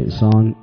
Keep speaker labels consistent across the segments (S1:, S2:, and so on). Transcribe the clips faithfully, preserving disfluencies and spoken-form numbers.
S1: انسان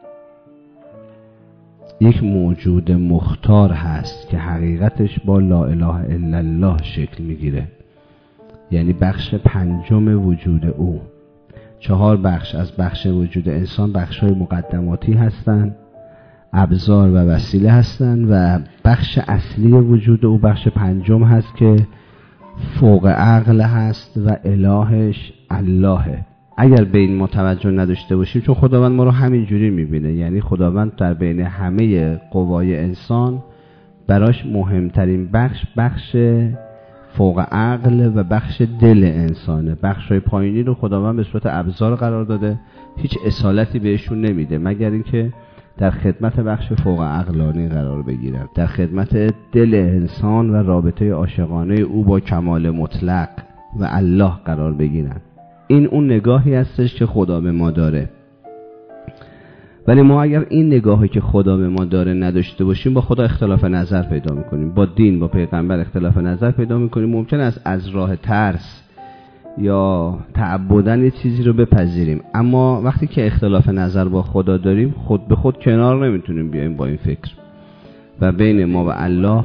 S1: یک موجود مختار هست که حقیقتش با لا اله الا الله شکل میگیره، یعنی بخش پنجم وجود او. چهار بخش از بخش وجود انسان بخش‌های مقدماتی هستند، ابزار و وسیله هستند، و بخش اصلی وجود او بخش پنجم هست که فوق عقل هست و الهش اللهه. اگر به این متوجه نداشته باشیم، چون خداوند ما رو همین جوری میبینه، یعنی خداوند در بین همه قوای انسان براش مهمترین بخش بخش فوق عقل و بخش دل انسانه. بخشای پایینی رو خداوند به صورت ابزار قرار داده، هیچ اصالتی بهشون نمیده مگر اینکه در خدمت بخش فوق عقلانی قرار بگیرن، در خدمت دل انسان و رابطه عاشقانه او با کمال مطلق و الله قرار بگیرن. این اون نگاهی هستش که خدا به ما داره. ولی ما اگر این نگاهی که خدا به ما داره نداشته باشیم، با خدا اختلاف نظر پیدا میکنیم، با دین، با پیغمبر اختلاف نظر پیدا میکنیم. ممکن است از راه ترس یا تعبدن یه چیزی رو بپذیریم، اما وقتی که اختلاف نظر با خدا داریم، خود به خود کنار نمیتونیم بیایم با این فکر و بین ما و الله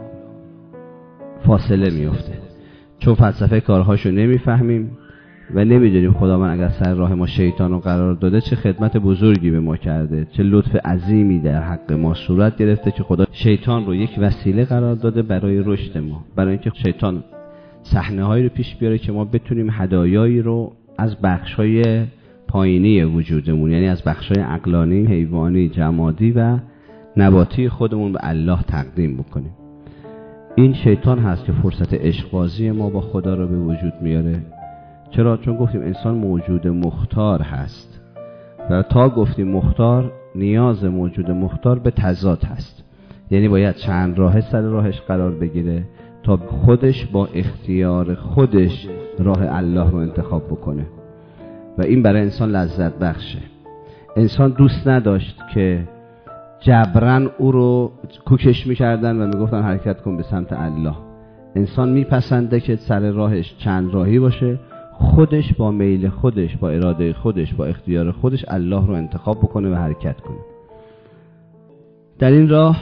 S1: فاصله میفته، چون فلسفه کارهاشو نمیفهمیم و نمیدونیم خداوند اگر سر راه ما شیطان رو قرار داده چه خدمت بزرگی به ما کرده، چه لطف عظیمی در حق ما صورت گرفته که خدا شیطان رو یک وسیله قرار داده برای رشد ما، برای اینکه شیطان صحنه هایی رو پیش بیاره که ما بتونیم هدایایی رو از بخش‌های پایینی وجودمون، یعنی از بخش‌های عقلانی، حیوانی، جمادی و نباتی خودمون به الله تقدیم بکنیم. این شیطان هست که فرصت عشق‌بازی ما با خدا رو به وجود میاره. چرا؟ چون گفتیم انسان موجود مختار هست و تا گفتیم مختار، نیاز موجود مختار به تضاد هست، یعنی باید چند راه سر راهش قرار بگیره تا خودش با اختیار خودش راه الله رو انتخاب بکنه و این برای انسان لذت بخشه. انسان دوست نداشت که جبران او رو کوکش میکردن و میگفتن حرکت کن به سمت الله. انسان میپسنده که سر راهش چند راهی باشه، خودش با میل خودش، با اراده خودش، با اختیار خودش الله رو انتخاب بکنه و حرکت کنه. در این راه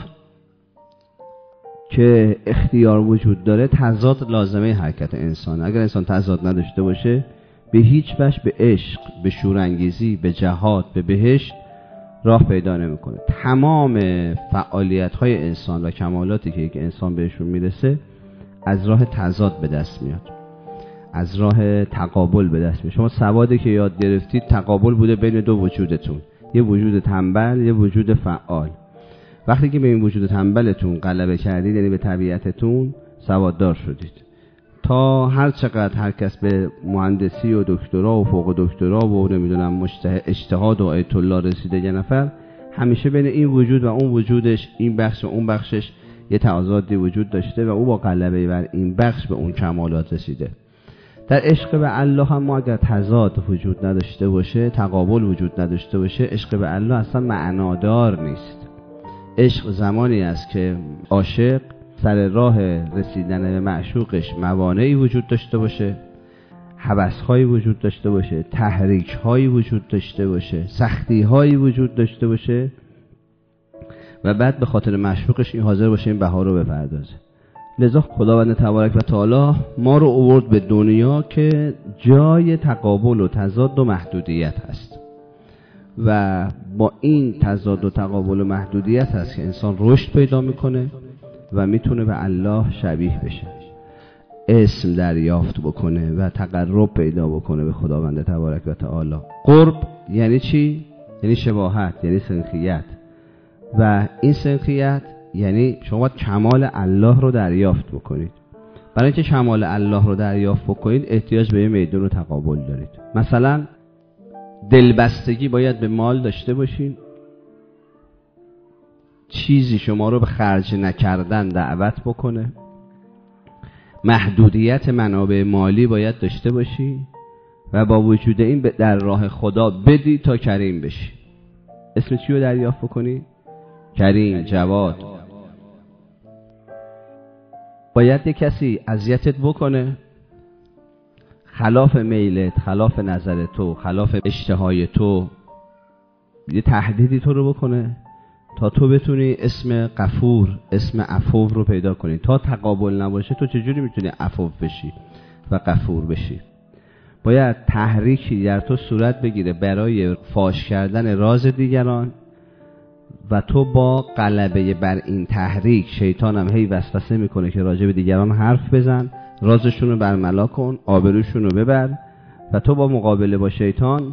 S1: که اختیار وجود داره، تضاد لازمه حرکت انسان. اگر انسان تضاد نداشته باشه، به هیچ وجه به عشق، به شورانگیزی، به جهاد، به بهشت راه پیدا نمیکنه. تمام فعالیت‌های انسان و کمالاتی که یک انسان بهشون میرسه از راه تضاد به دست میاد، از راه تقابل به دست میاد. شما سوادی که یاد گرفتید تقابل بوده بین دو وجودتون، یه وجود تنبل، یه وجود فعال. وقتی که به این وجود تنبلتون غلبه کردید، یعنی به طبیعتتون، سواددار شدید. تا هر چقدر هر کس به مهندسی و دکترا و فوق دکترا و نمیدونم مجتهد اجتهاد و آیت الله رسیده یه نفر، همیشه بین این وجود و اون وجودش، این بخش و اون بخشش یه تضادی وجود داشته و او با غلبه بر این بخش به اون کمالات رسیده. در عشق به الله هم ما اگر تضاد وجود نداشته باشه، تقابل وجود نداشته باشه، عشق به الله اصلا معنادار نیست. عشق زمانی است که عاشق سر راه رسیدن به معشوقش موانعی وجود داشته باشه، هوس‌هایی وجود داشته باشه، تحریک‌هایی وجود داشته باشه، سختی‌هایی وجود داشته باشه و بعد به خاطر معشوقش این حاضر باشه این بها رو بپردازه. لذا خداوند تبارک و تعالی ما رو آورد به دنیا که جای تقابل و تضاد و محدودیت هست و با این تضاد و تقابل و محدودیت هست که انسان رشد پیدا میکنه و میتونه به الله شبیه بشه، اسم دریافت بکنه و تقرب پیدا بکنه به خداوند تبارک و تعالی. قرب یعنی چی؟ یعنی شباهت، یعنی سنخیت، و این سنخیت یعنی شما باید کمال الله رو دریافت بکنید. برای اینکه کمال الله رو دریافت بکنید احتیاج به یه میدان و تقابل دارید. مثلا دلبستگی باید به مال داشته باشین، چیزی شما رو به خرج نکردن دعوت بکنه، محدودیت منابع مالی باید داشته باشی و با وجود این در راه خدا بدی تا کریم بشی. اسم چی رو دریافت بکنی؟ کریم، جواد. باید یک کسی اذیتت بکنه، خلاف میلت، خلاف نظر تو، خلاف اشتهای تو یه تهدیدی تو رو بکنه تا تو بتونی اسم غفور، اسم عفو رو پیدا کنی. تا تقابل نباشه تو چجوری میتونی عفو بشی و غفور بشی؟ باید تحریکی در تو صورت بگیره برای فاش کردن راز دیگران و تو با غلبه بر این تحریک، شیطان هم هی وسوسه میکنه که راجع به دیگران حرف بزن، رازشون رو برملا کن، آبروشون رو ببر و تو با مقابله با شیطان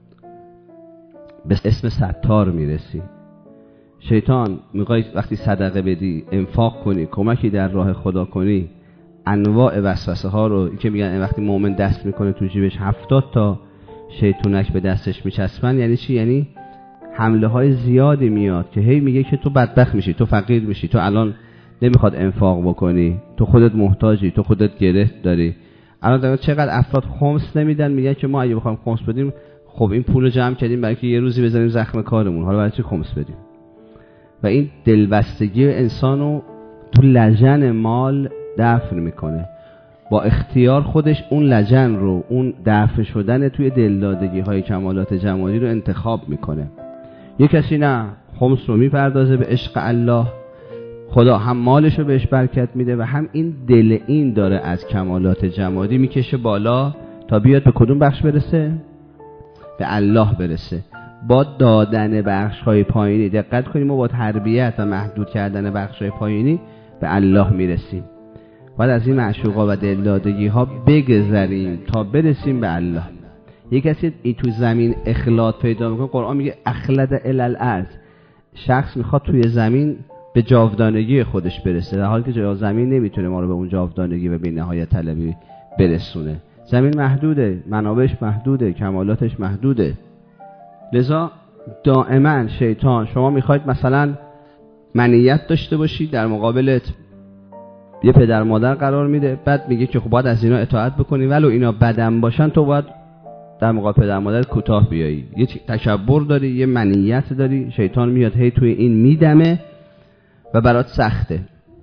S1: به اسم ستار میرسی. شیطان میخوای وقتی صدقه بدی، انفاق کنی، کمکی در راه خدا کنی، انواع وسوسه ها رو که میگن وقتی مؤمن دست میکنه تو جیبش هفتاد تا شیطونک به دستش میچسبن، یعنی چی؟ یعنی حمله های زیادی میاد که هی میگه که تو بدبخت میشی، تو فقیر میشی، تو الان نمیخواد انفاق بکنی، تو خودت محتاجی، تو خودت گره داری. الان در چقدر افراد خمس نمیدن، میگن که ما اگه بخوایم خمس بدیم، خب این پول رو جمع کردیم برای که یه روزی بزنیم زخم کارمون، حالا برای چی خمس بدیم؟ و این دلبستگی انسانو تو لجن مال دفن میکنه. با اختیار خودش اون لجن رو، اون دفن شدن توی دلدادگی های کمالات جمالی رو انتخاب میکنه. یک کسی نه خمس رو میپردازه به عشق الله، خدا هم مالش رو بهش برکت میده و هم این دل این داره از کمالات جمالی میکشه بالا تا بیاد به کدوم بخش برسه؟ به الله برسه. با دادن بخش های پایینی، دقت کنیم ما با تربیت و محدود کردن بخش های پایینی به الله میرسیم. باید از این معشوقا و دلدادگی ها بگذریم تا برسیم به الله. یک کسی ای تو زمین اخلاد پیدا میکنه، قرآن میگه اخلد الالارض، شخص میخواد توی زمین به جاودانگی خودش برسه، در حالی که جای زمین نمیتونه ما رو به اون جاودانگی و به نهایت طلبی برسونه. زمین محدوده، منابعش محدوده، کمالاتش محدوده. لذا دائما شیطان، شما میخواید مثلا منیت داشته باشی، در مقابلت یه پدر مادر قرار میده، بعد میگه که خب باید از اینا اطاعت بکنی، ولو اینا بدن باشن تو باید در مقابل پدر مادر کوتاه بیایی. یه تکبر داری، یه منیت داری، شیطان میاد هی توی این میدمه و برات سخته.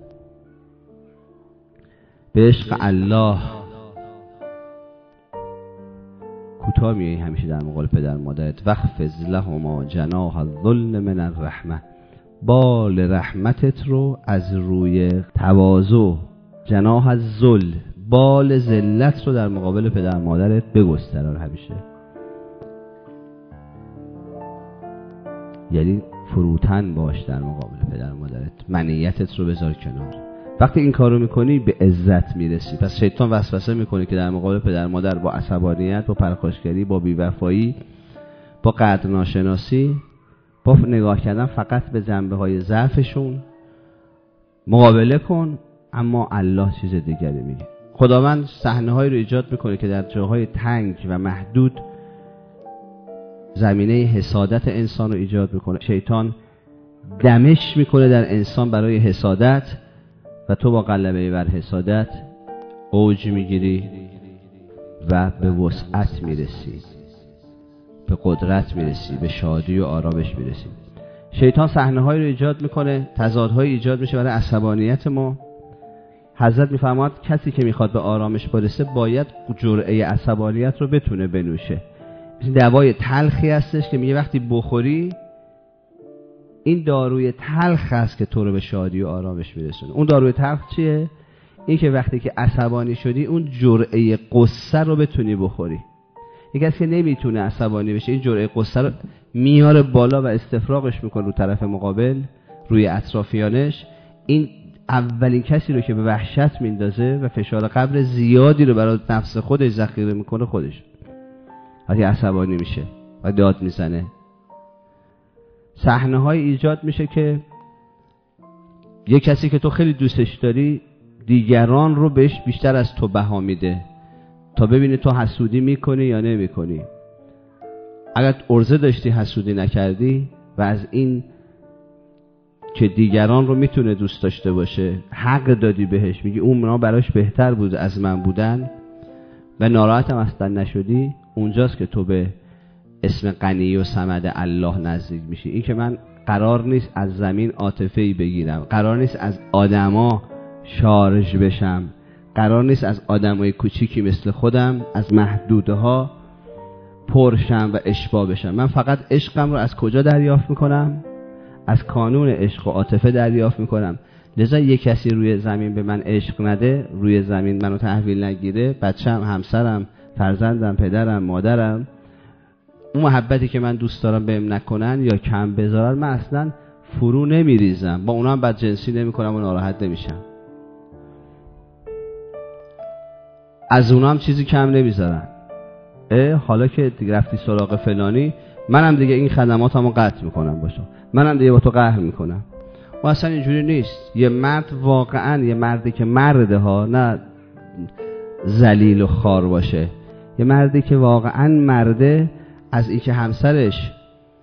S1: به عشق الله کوتاه میایی همیشه در مقابل پدر مادرت. وخفض لهما جناح الذل من الرحمه، بال رحمتت رو از روی تواضع، جناح الذل، بال ذلت رو در مقابل پدر مادرت بگستر همیشه. یعنی فروتن باش در مقابل پدر مادرت، منیتت رو بذار کنار. وقتی این کارو میکنی به عزت میرسی. پس شیطان وسوسه میکنه که در مقابل پدر مادر با عصبانیت، با پرخاشگری، با بیوفایی، با قدر ناشناسی، با نگاه کردن فقط به جنبه های ضعفشون مقابله کن. اما الله چیز دیگری میگه. خداوند صحنه هایی رو ایجاد میکنه که در جاهای تنگ و محدود زمینه حسادت انسان رو ایجاد میکنه. شیطان دمش میکنه در انسان برای حسادت و تو با غلبه بر حسادت اوج میگیری و به وسعت میرسی، به قدرت میرسی، به شادی و آرامش میرسی. شیطان صحنه هایی رو ایجاد میکنه، تضادهایی ایجاد میشه برای عصبانیت ما. حضرت میفرماد کسی که میخواد به آرامش برسه باید جرعه عصبانیت رو بتونه بنوشه. این دوای تلخی هستش که میگه وقتی بخوری این داروی تلخ هست که تو رو به شادی و آرامش میرسونه. اون داروی تلخ چیه؟ این که وقتی که عصبانی شدی اون جرعه قصه رو بتونی بخوری. یک کسی که نمیتونه عصبانی بشه این جرعه قصه رو میاره بالا و استفراغش میکنه رو طرف مقابل، روی اطرافیانش. این اولین کسی رو که به وحشت میندازه و فشار قبر زیادی رو برای نفس خودش ذخیره میکنه خودش. وقتی عصبانی میشه و داد میزنه، صحنه های ایجاد میشه که یک کسی که تو خیلی دوستش داری دیگران رو بهش بیشتر از تو بها میده تا ببینی تو حسودی میکنی یا نمیکنی. اگر عرضه داشتی حسودی نکردی و از این که دیگران رو میتونه دوست داشته باشه حق دادی بهش، میگی اون منا براش بهتر بود از من بودن و ناراحتم اصلا نشدی، اونجاست که تو به اسم غنی و صمد الله نزدیک میشی. این که من قرار نیست از زمین عاطفه‌ای بگیرم، قرار نیست از آدما شارژ بشم، قرار نیست از آدمای کوچیکی مثل خودم، از محدوده ها پرشم و اشباع بشم. من فقط عشقم رو از کجا دریافت میکنم؟ از کانون عشق و عاطفه دریافت میکنم. لذا یک کسی روی زمین به من عشق نده، روی زمین منو تحویل نگیره، بچم، همسرم، فرزندم، پدرم، مادرم، اون محبتی که من دوست دارم بهم نکنن یا کم بذارن، من اصلا فرو نمیریزم، با اونا هم بدجنسی نمیکنم و ناراحت نمیشم، از اونا هم چیزی کم نمیذارن. حالا که دیگه رفتی سراغ فلانی، منم دیگه این خدماتمو قطع میکنم باشم، منم دیگه با تو قهر میکنم. و اصلا اینجوری نیست. یه مرد واقعا یه مردی که مرده ها، نه ذلیل و خار باشه، یه مردی که واقعا مرده، از این که همسرش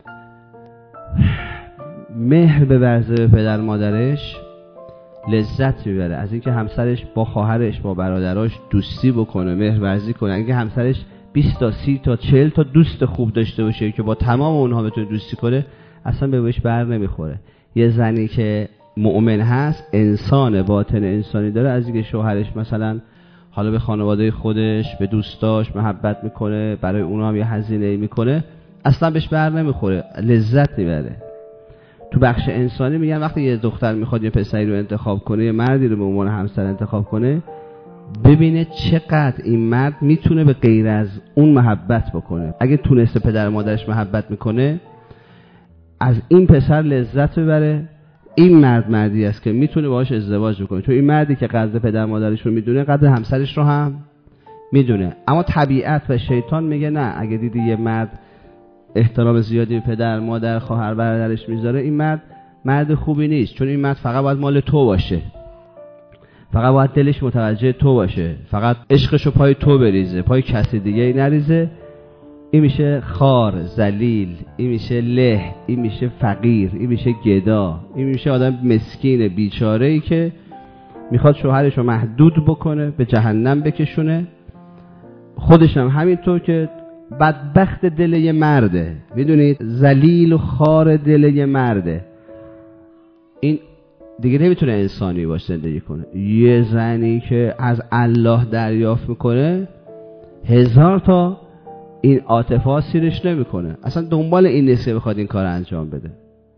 S1: مهر ببرزه به پدر مادرش لذت میبره، از این که همسرش با خواهرش با برادراش دوستی بکنه، مهر ورزی کنه، اگه همسرش بیست تا سی تا چهل تا دوست خوب داشته باشه که با تمام اونها بتونه دوستی کنه، اصلا به بهش بر نمیخوره. یه زنی که مؤمن هست، انسان، باطن انسانی داره، از اینکه شوهرش مثلا حالا به خانواده خودش، به دوستاش محبت میکنه، برای اونا هم یه هزینه میکنه، اصلا بهش بر نمیخوره، لذت میبره. تو بخش انسانی میگن وقتی یه دختر میخواد یه پسری رو انتخاب کنه، یه مردی رو به عنوان همسر انتخاب کنه، ببینه چقدر این مرد میتونه به غیر از اون محبت بکنه. اگه تونسته پدر مادرش محبت میکنه، از این پسر لذت ببره، این مرد مردی است که میتونه باهاش ازدواج بکنه. تو این مردی که قدر پدر مادرش رو میدونه، قدر همسرش رو هم میدونه. اما طبیعت و شیطان میگه نه، اگه دیدی یه مرد احترام زیادی به پدر مادر خواهر برادرش میذاره، این مرد مرد خوبی نیست، چون این مرد فقط باید مال تو باشه، فقط باید دلش متوجه تو باشه، فقط عشقشو پای تو بریزه، پای کسی دیگه ای نریزه. این میشه خار، ذلیل، این میشه له، این میشه فقیر، این میشه گدا، این میشه آدم مسکین بیچاره ای که میخواد شوهرشو محدود بکنه، به جهنم بکشونه. خودش هم همینطور که بدبخت دل یه مرده، میدونید، ذلیل و خار دل یه مرده، این دیگه نمیتونه انسانی باشه، زندگی کنه. یه زنی که از الله دریافت میکنه، هزار تا این عاطفه سیرش نمیکنه، اصلا دنبال این نیست که بخواد این کار انجام بده.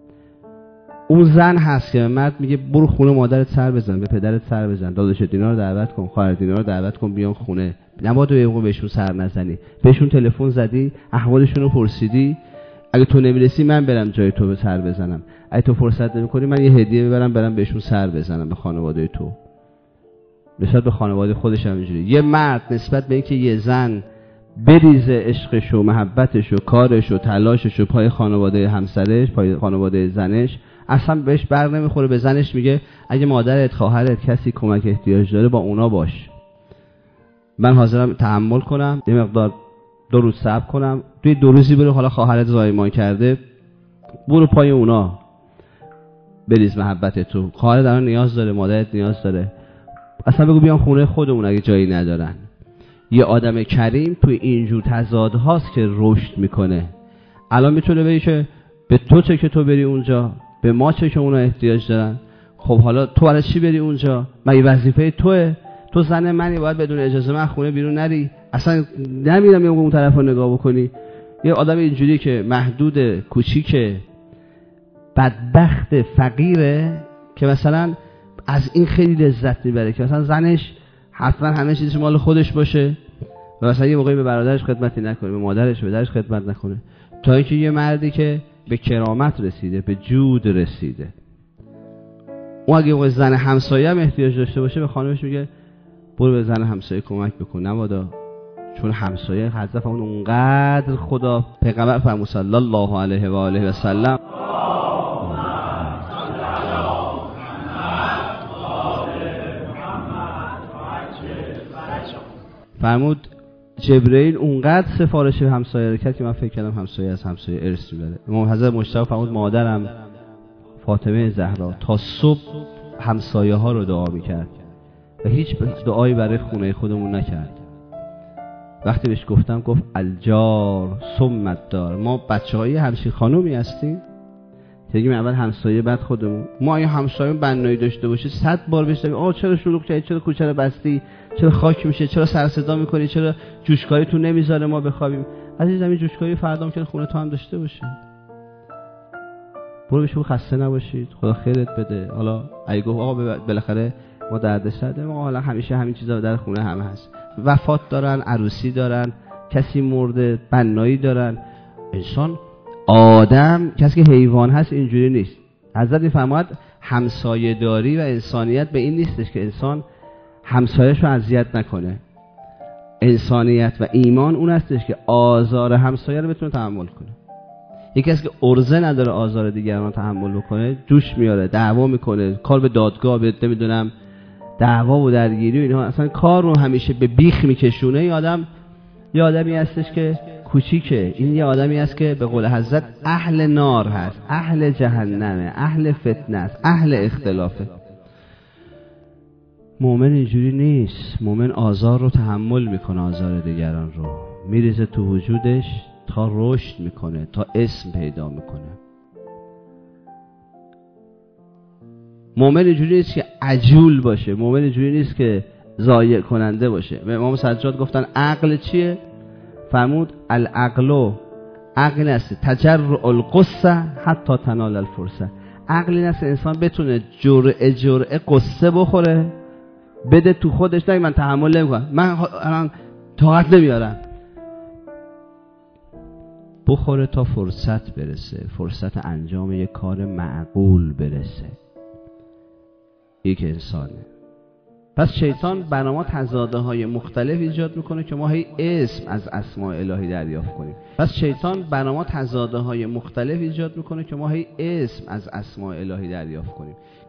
S1: اون زن هست که مرد میگه برو خونه مادرت سر بزن، به پدرت سر بزن، داداش دینا رو دعوت کن، خواهر دینا رو دعوت کن بیان خونه، نباید به بهشون سر نزنی، بهشون تلفن زدی، احوالشون رو پرسیدی، اگه تو نمیرسی من برم جای تو به سر بزنم، اگه تو فرصت نمیکنی من یه هدیه ببرم برم بهشون سر بزنم، به خانواده تو، نسبت به خانواده خودش هم اینجوری. یه مرد نسبت به اینکه یه زن بریزه عشقش و محبتش و کارش و تلاشش و پای خانواده همسرش، پای خانواده زنش، اصلا بهش بر نمیخوره. به زنش میگه اگه مادرت، خواهرت، کسی کمک احتیاج داره با اونا باش، من حاضرم تحمل کنم، یه مقدار دو روز صبر کنم، توی دو روزی برو، حالا خواهرت زایمان کرده، برو پای اونا بریز محبت تو، خواهرت الان نیاز داره، مادرت نیاز داره، اصلا بگو بیان خونه خودمون اگه جایی ندارن. یه آدم کریم توی اینجور تضادهاست که رشد میکنه. الان میتونه بگی که به تو چه که تو بری اونجا، به ما چه که اونا احتیاج دارن. خب حالا تو برای چی بری اونجا؟ مگه وظیفه توئه؟ تو زن منی، باید بدون اجازه من خونه بیرون نری، اصلا نمیرم یه اون طرف رو نگاه بکنی. یه آدم اینجوری که محدود، کوچیکه، بدبخت، فقیره، که مثلا از این خیلی لذت میبره که مثلا زنش حتما همه چیزش مال خودش باشه و مثلا یه موقعی به برادرش خدمتی نکنه، به مادرش، به پدرش خدمت نکنه، تا اینکه یه مردی که به کرامت رسیده، به جود رسیده، اون اگه اون زن همسایه هم احتیاج داشته باشه، به خانمش میگه برو به زن همسایه کمک بکن، نبادا، چون همسایه حضرت اون اونقدر خدا پیغمبر فرمود صلی الله علیه و آله و سلم فرمود جبرئیل اونقدر سفارش همسایه رو کرد که من فکر کردم همسایه از همسایه ارث میبره. امام حضرت مجتبی فرمود مادرم فاطمه زهرا تا صبح همسایه ها رو دعا میکرد و هیچ دعایی برای خونه خودمون نکرد. وقتی بهش گفتم گفت الجار ثم الدار. ما بچه‌های همشین خانومی هستیم، بگیم اول همسایه بعد خودمون. ما اگه همسایه بنایی داشته باشه صد بار بهش بگیم آ چرا شلوغ کردی، چرا کوچه رو بستی، چرا خاک میشه، چرا سر صدا میکنی، چرا جوشکاری تو نمیذاره ما بخوابیم. عزیزم این جوشکایی فردا ممکنه خونه تو هم داشته باشه. برو بهش بگو خسته نباشید، خدا خیرت بده. حالا اگه گفت آقا بالاخره ما دردسر داریم، آقا حالا همیشه همین چیزا در خونه همه هست، وفات دارن، عروسی دارن، کسی مرده، بنایی دارن. انسان آدم کسی که حیوان هست اینجوری نیست. حضرت میفرماید همسایه داری و انسانیت به این نیستش که انسان همسایه‌شو اذیت نکنه. انسانیت و ایمان اون هستش که آزار همسایه رو بتونه تحمل کنه. یکی کسی که ارزه نداره آزار دیگران تحمل بکنه، جوش میاره، دعوا میکنه، کار به دادگاه، به نمیدونم دعوا و درگیری و اینها، اصلا کار رو همیشه به بیخ میکشونه. این آدم یه آدمی هستش که کوچیکه. این یه آدمی هست که به قول حضرت اهل نار هست، اهل جهنمه، اهل فتنه است، اهل اختلافه. مومن اینجوری نیست. مومن آزار رو تحمل میکنه، آزار دیگران رو میریزه تو وجودش تا رشد میکنه، تا اسم پیدا میکنه. مومن اینجوری نیست که عجول باشه. مومن اینجوری نیست که ضایع کننده باشه. به امام سجاد گفتن عقل چیه؟ فرمود العقل عقل است تجرع القصه حتی تنال الفرصه. عقل این است انسان بتونه جرعه جرعه قصه بخوره، بده تو خودش، نه من تحمل نمیکنم، من الان طاقت نمیارم، بخوره تا فرصت برسه، فرصت انجام یک کار معقول برسه. یک انسانه. پس شیطان برای ما تضاده های مختلف ایجاد میکنه که ما هی اسم از اسماء الهی دریافت کنیم. پس شیطان برای ما تضاده های مختلف ایجاد میکنه که ما هی اسم از اسماء الهی دریافت کنیم